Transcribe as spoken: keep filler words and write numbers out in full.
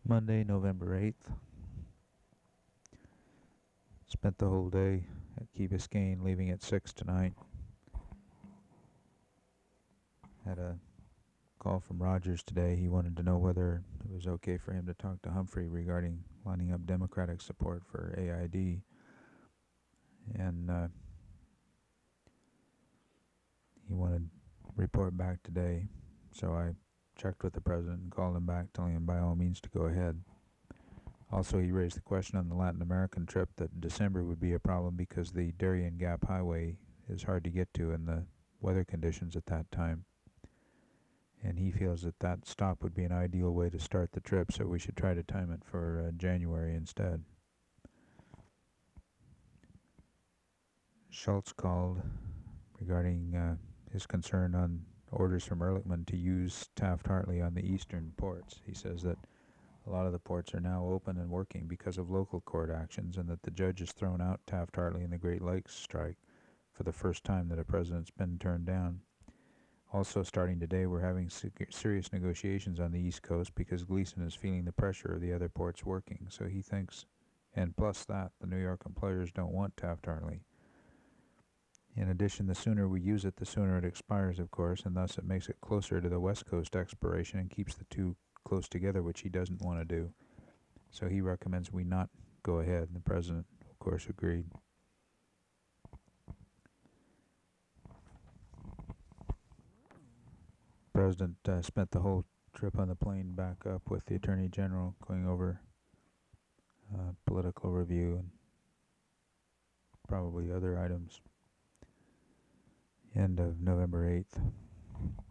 Monday, November eighth. Spent the whole day at Key Biscayne, leaving at six tonight. Had a call from Rogers today. He wanted to know whether it was okay for him to talk to Humphrey regarding lining up Democratic support for A I D. And uh, he wanted to report back today. So I checked with the president and called him back, telling him by all means to go ahead. Also, he raised the question on the Latin American trip that December would be a problem because the Darien Gap Highway is hard to get to in the weather conditions at that time. And he feels that that stop would be an ideal way to start the trip, so we should try to time it for uh, January instead. Schultz called regarding uh, his concern on orders from Ehrlichman to use Taft-Hartley on the eastern ports. He says that a lot of the ports are now open and working because of local court actions, and that the judge has thrown out Taft-Hartley in the Great Lakes strike for the first time that a president's been turned down. Also, starting today, we're having serious negotiations on the East Coast because Gleason is feeling the pressure of the other ports working. So he thinks, and plus that, the New York employers don't want Taft-Hartley. In addition, the sooner we use it, the sooner it expires, of course, and thus it makes it closer to the West Coast expiration and keeps the two close together, which he doesn't want to do. So he recommends we not go ahead, and the president, of course, agreed. The president uh, spent the whole trip on the plane back up with the Attorney General, going over uh, political review and probably other items. End of November eighth.